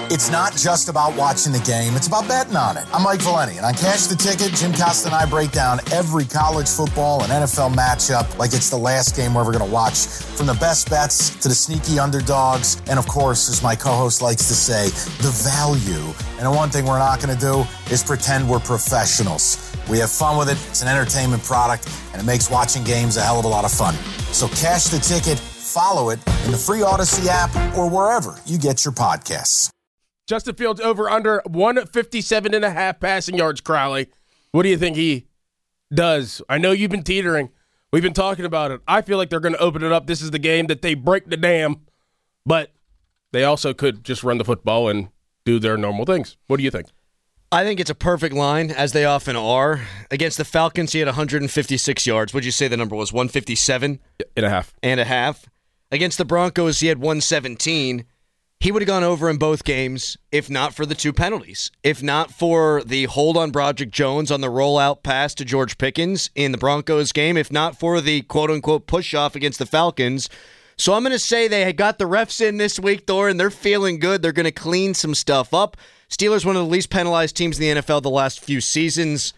It's not just about watching the game, it's about betting on it. I'm Mike Valeni, and on Cash the Ticket, Jim Costa and I break down every college football and NFL matchup like it's the last game we're ever going to watch. From the best bets to the sneaky underdogs, and of course, as my co-host likes to say, the value. And the one thing we're not going to do is pretend we're professionals. We have fun with it, it's an entertainment product, and it makes watching games a hell of a lot of fun. So Cash the Ticket, follow it in the free Odyssey app or wherever you get your podcasts. Justin Fields over under 157.5 passing yards, Crowley. What do you think he does? I know you've been teetering. We've been talking about it. I feel like they're going to open it up. This is the game that they break the dam, but they also could just run the football and do their normal things. What do you think? I think it's a perfect line, as they often are. Against the Falcons, he had 156 yards. What'd you say the number was? 157? And a half. Against the Broncos, he had 117. He would have gone over in both games if not for the two penalties. If not for the hold on Broderick Jones on the rollout pass to George Pickens in the Broncos game. If not for the quote-unquote push-off against the Falcons. So I'm going to say they had got the refs in this week, Thor, and they're feeling good. They're going to clean some stuff up. Steelers, one of the least penalized teams in the NFL the last few seasons.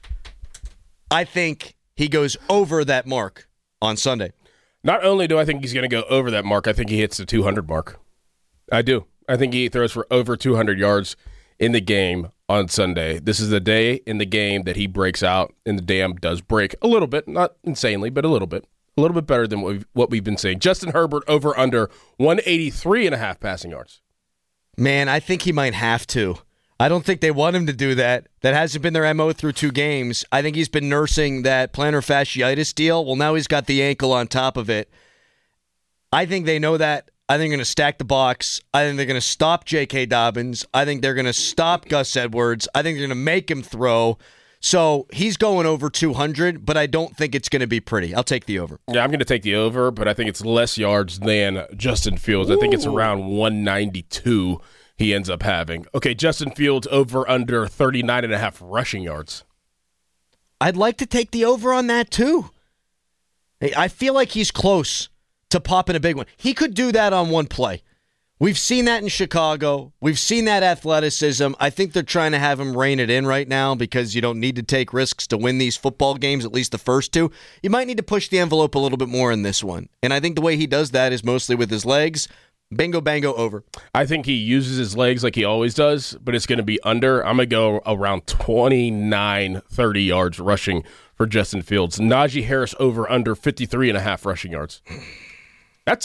I think he goes over that mark on Sunday. Not only do I think he's going to go over that mark, I think he hits the 200 mark. I do. I think he throws for over 200 yards in the game on Sunday. This is the day in the game that he breaks out, and the dam does break a little bit, not insanely, but a little bit better than what we've been seeing. Justin Herbert over under 183.5 passing yards. Man, I think he might have to. I don't think they want him to do that. That hasn't been their MO through two games. I think he's been nursing that plantar fasciitis deal. Well, now he's got the ankle on top of it. I think they know that. I think they're going to stack the box. I think they're going to stop J.K. Dobbins. I think they're going to stop Gus Edwards. I think they're going to make him throw. So he's going over 200, but I don't think it's going to be pretty. I'll take the over. Yeah, I'm going to take the over, but I think it's less yards than Justin Fields. I think it's around 192 he ends up having. Okay, Justin Fields over under 39.5 rushing yards. I'd like to take the over on that too. I feel like he's close to popping a big one. He could do that on one play. We've seen that in Chicago. We've seen that athleticism. I think they're trying to have him rein it in right now because you don't need to take risks to win these football games, at least the first two. You might need to push the envelope a little bit more in this one. And I think the way he does that is mostly with his legs. Bingo, bango, over. I think he uses his legs like he always does, but it's going to be under. I'm going to go around 29, 30 yards rushing for Justin Fields. Najee Harris over under 53.5 rushing yards. That's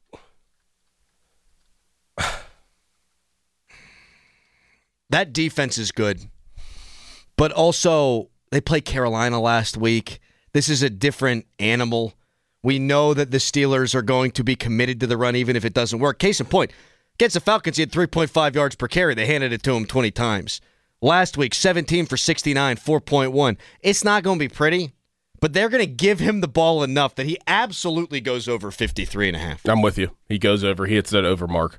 that defense is good, but also they played Carolina last week. This is a different animal. We know that the Steelers are going to be committed to the run even if it doesn't work. Case in point, against the Falcons, he had 3.5 yards per carry. They handed it to him 20 times. Last week, 17 for 69, 4.1. It's not going to be pretty, but they're going to give him the ball enough that he absolutely goes over 53.5. I'm with you. He goes over. He hits that over mark.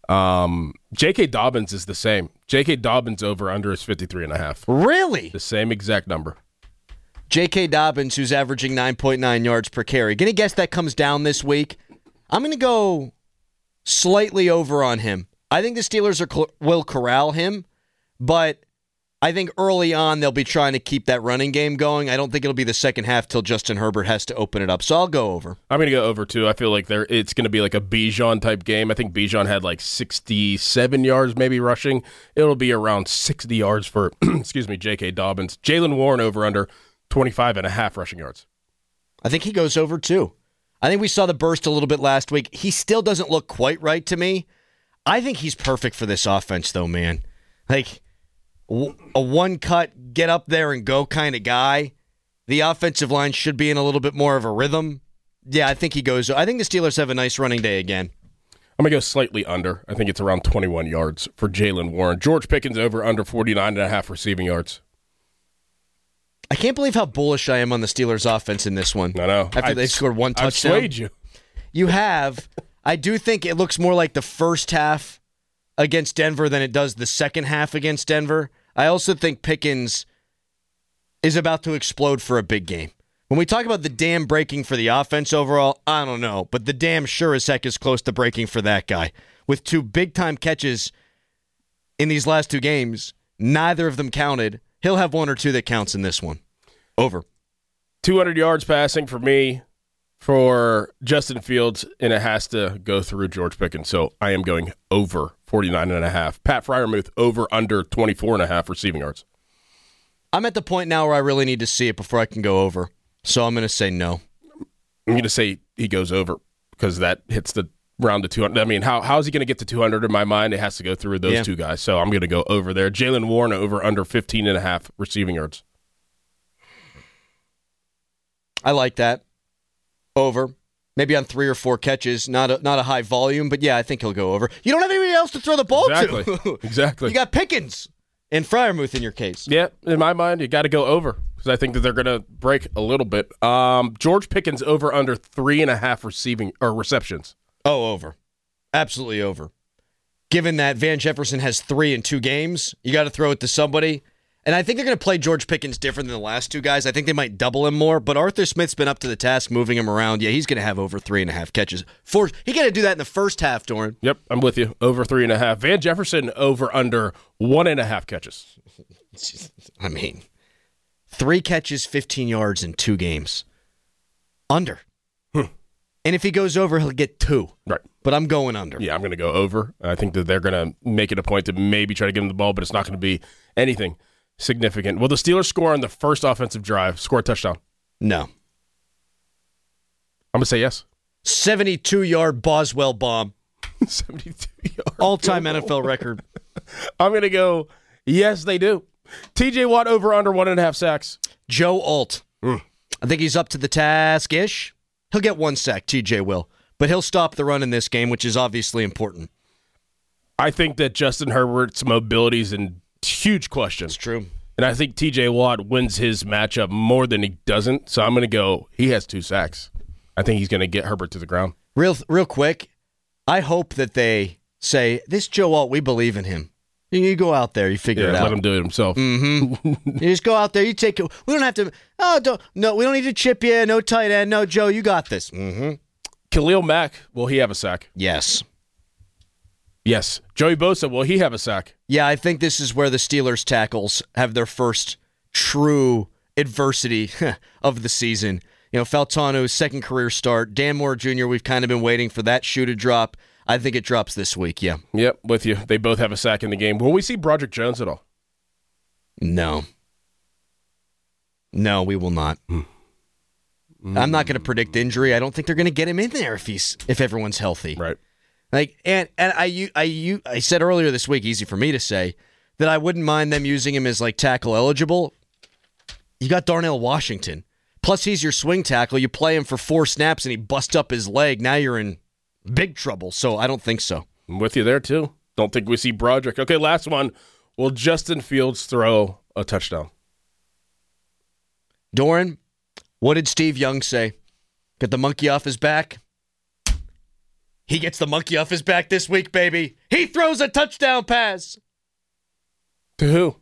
J.K. Dobbins is the same. J.K. Dobbins over under is 53.5. Really? The same exact number. J.K. Dobbins, who's averaging 9.9 yards per carry. Gonna guess that comes down this week. I'm going to go slightly over on him. I think the Steelers will corral him, but I think early on they'll be trying to keep that running game going. I don't think it'll be the second half till Justin Herbert has to open it up. So I'll go over. I'm going to go over too. I feel like it's going to be like a Bijan type game. I think Bijan had like 67 yards maybe rushing. It'll be around 60 yards for, J.K. Dobbins. Jaylen Warren over under 25.5 rushing yards. I think he goes over too. I think we saw the burst a little bit last week. He still doesn't look quite right to me. I think he's perfect for this offense though, man. Like a one-cut, get up there and go kind of guy. The offensive line should be in a little bit more of a rhythm. Yeah, I think he goes. I think the Steelers have a nice running day again. I'm going to go slightly under. I think it's around 21 yards for Jaylen Warren. George Pickens over under 49.5 receiving yards. I can't believe how bullish I am on the Steelers' offense in this one. I know. After they scored one touchdown. I've swayed you. You have. I do think it looks more like the first half against Denver than it does the second half against Denver. I also think Pickens is about to explode for a big game. When we talk about the dam breaking for the offense overall, I don't know, but the dam sure as heck is close to breaking for that guy. With two big-time catches in these last two games. Neither of them counted. He'll have one or two that counts in this one. Over. 200 yards passing for me for Justin Fields, and it has to go through George Pickens. So I am going over 49.5. Pat Freiermuth over under 24.5 receiving yards. I'm at the point now where I really need to see it before I can go over. So I'm going to say no. I'm going to say he goes over because that hits the round to 200. I mean, how is he going to get to 200 in my mind? It has to go through those two guys. So I'm going to go over there. Jaylen Warren over under 15.5 receiving yards. I like that. Over. Maybe on 3 or 4 catches. Not a high volume, but yeah, I think he'll go over. You don't have anybody else to throw the ball to. Exactly. You got Pickens and Freiermuth in your case. Yeah, in my mind, you got to go over because I think that they're going to break a little bit. George Pickens over under 3.5 receiving or receptions. Oh, over. Absolutely over. Given that Van Jefferson has 3 in 2 games, you got to throw it to somebody. And I think they're going to play George Pickens different than the last 2 guys. I think they might double him more, but Arthur Smith's been up to the task moving him around. Yeah, he's going to have over 3.5 catches. He got to do that in the first half, Doran. Yep, I'm with you. Over 3.5. Van Jefferson over under 1.5 catches. I mean, 3 catches, 15 yards in 2 games. Under. And if he goes over, he'll get 2. Right. But I'm going under. Yeah, I'm going to go over. I think that they're going to make it a point to maybe try to give him the ball, but it's not going to be anything significant. Will the Steelers score on the first offensive drive, score a touchdown? No. I'm going to say yes. 72-yard Boswell bomb. 72-yard. All-time NFL record. I'm going to go, yes, they do. TJ Watt over under 1.5 sacks. Joe Alt. I think he's up to the task-ish. He'll get 1 sack, TJ will. But he'll stop the run in this game, which is obviously important. I think that Justin Herbert's mobility is in huge question. It's true. And I think TJ Watt wins his matchup more than he doesn't. So I'm going to go, he has 2 sacks. I think he's going to get Herbert to the ground. Real quick, I hope that they say, this Joe Alt, we believe in him. You go out there, you figure it out. Let him do it himself. Mm-hmm. You just go out there, you take it. We don't have to, we don't need to chip you, no tight end, no, Joe, you got this. Mm-hmm. Khalil Mack, will he have a sack? Yes. Yes. Joey Bosa, will he have a sack? Yeah, I think this is where the Steelers tackles have their first true adversity of the season. You know, Faltano's second career start. Dan Moore Jr., we've kind of been waiting for that shoe to drop. I think it drops this week, yeah. Yep, with you. They both have a sack in the game. Will we see Broderick Jones at all? No. No, we will not. I'm not going to predict injury. I don't think they're going to get him in there if everyone's healthy. Right. Like, and I said earlier this week, easy for me to say, that I wouldn't mind them using him as like tackle eligible. You got Darnell Washington. Plus, he's your swing tackle. You play him for 4 snaps and he busts up his leg. Now you're in big trouble. So I don't think so. I'm with you there too. Don't think we see Broderick. Okay, last one. Will Justin Fields throw a touchdown? Doran, what did Steve Young say? Get the monkey off his back? He gets the monkey off his back this week, baby. He throws a touchdown pass. To who?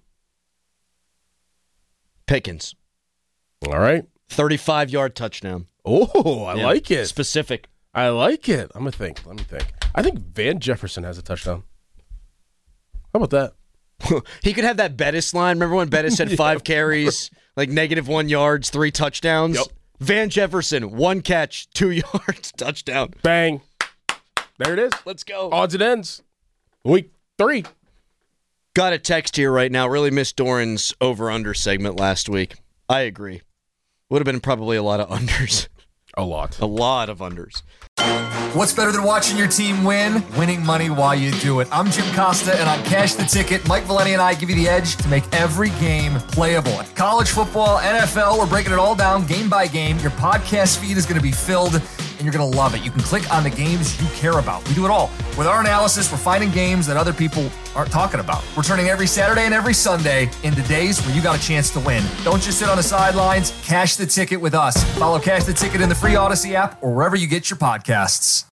Pickens. All right. 35-yard touchdown. Oh, I like it. Specific. I like it. Let me think. I think Van Jefferson has a touchdown. How about that? He could have that Bettis line. Remember when Bettis had 5 carries, like -1 yards, 3 touchdowns? Yep. Van Jefferson, 1 catch, 2 yards, touchdown. Bang. There it is. Let's go. Odds and ends. Week 3. Got a text here right now. Really missed Doran's over-under segment last week. I agree. Would have been probably a lot of unders. A lot. A lot of unders. What's better than watching your team win? Winning money while you do it. I'm Jim Costa, and on Cash the Ticket, Mike Valeni and I give you the edge to make every game playable. College football, NFL, we're breaking it all down game by game. Your podcast feed is going to be filled, and you're going to love it. You can click on the games you care about. We do it all. With our analysis, we're finding games that other people aren't talking about. We're turning every Saturday and every Sunday into days where you got a chance to win. Don't just sit on the sidelines. Cash the Ticket with us. Follow Cash the Ticket in the free Odyssey app or wherever you get your podcasts.